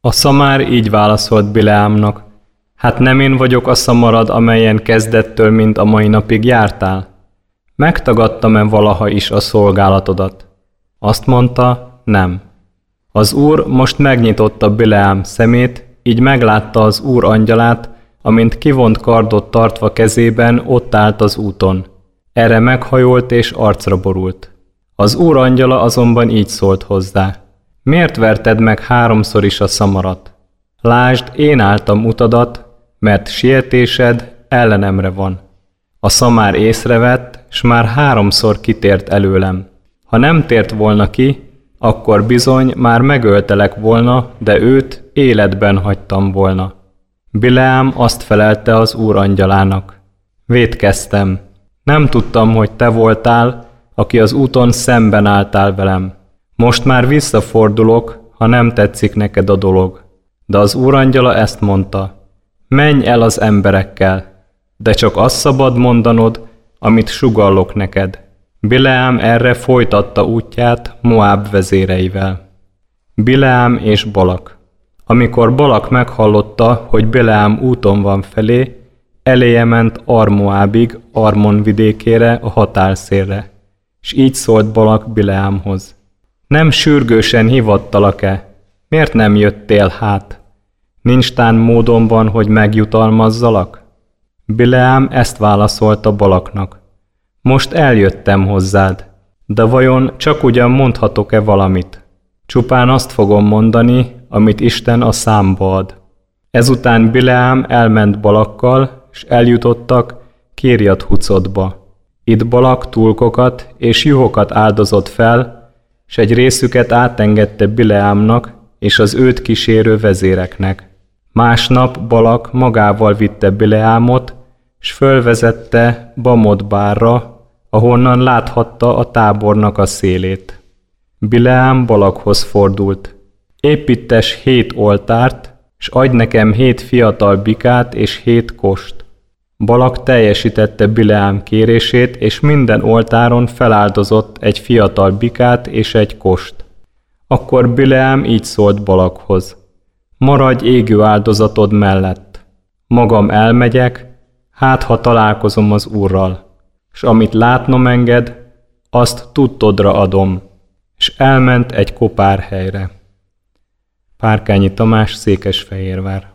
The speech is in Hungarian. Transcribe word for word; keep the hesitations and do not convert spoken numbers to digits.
A szamár így válaszolt Bileámnak: Hát nem én vagyok a szamarad, amelyen kezdettől, mint a mai napig jártál? Megtagadtam-e valaha is a szolgálatodat? Azt mondta, nem. Az Úr most megnyitotta Bileám szemét, így meglátta az Úr angyalát, amint kivont kardot tartva kezében ott állt az úton. Erre meghajolt és arcra borult. Az Úr angyala azonban így szólt hozzá: Miért verted meg háromszor is a szamarat? Lásd, én álltam utadat, mert sietésed ellenemre van. A szamár észrevett, s már háromszor kitért előlem. Ha nem tért volna ki, akkor bizony már megöltelek volna, de őt életben hagytam volna. Bileám azt felelte az Úr angyalának: Vétkeztem. Nem tudtam, hogy te voltál, aki az úton szemben álltál velem. Most már visszafordulok, ha nem tetszik neked a dolog. De az Úr angyala ezt mondta: Menj el az emberekkel, de csak azt szabad mondanod, amit sugallok neked. Bileám erre folytatta útját Moáb vezéreivel. Bileám és Balak. Amikor Balak meghallotta, hogy Bileám úton van felé, eléje ment Ar-Moábig, Armon vidékére, a határszélre. És így szólt Balak Bileámhoz: Nem sürgősen hívattalak-e? Miért nem jöttél hát? Nincs tán módonban, hogy megjutalmazzalak? Bileám ezt válaszolta Balaknak: Most eljöttem hozzád, de vajon csak ugyan mondhatok-e valamit? Csupán azt fogom mondani, amit Isten a számba ad. Ezután Bileám elment Balakkal, s eljutottak Kirjat-Hucotba. Itt Balak tulkokat és juhokat áldozott fel, s egy részüket átengedte Bileámnak és az őt kísérő vezéreknek. Másnap Balak magával vitte Bileámot, s fölvezette Bamotbárra, ahonnan láthatta a tábornak a szélét. Bileám Balakhoz fordult: Építtes hét oltárt, s adj nekem hét fiatal bikát és hét kost. Balak teljesítette Bileám kérését, és minden oltáron feláldozott egy fiatal bikát és egy kost. Akkor Bileám így szólt Balakhoz: Maradj égő áldozatod mellett. Magam elmegyek, hát ha találkozom az Úrral, s amit látnom enged, azt tudtodra adom. És elment egy kopár helyre. Párkányi Tamás, Székesfehérvár.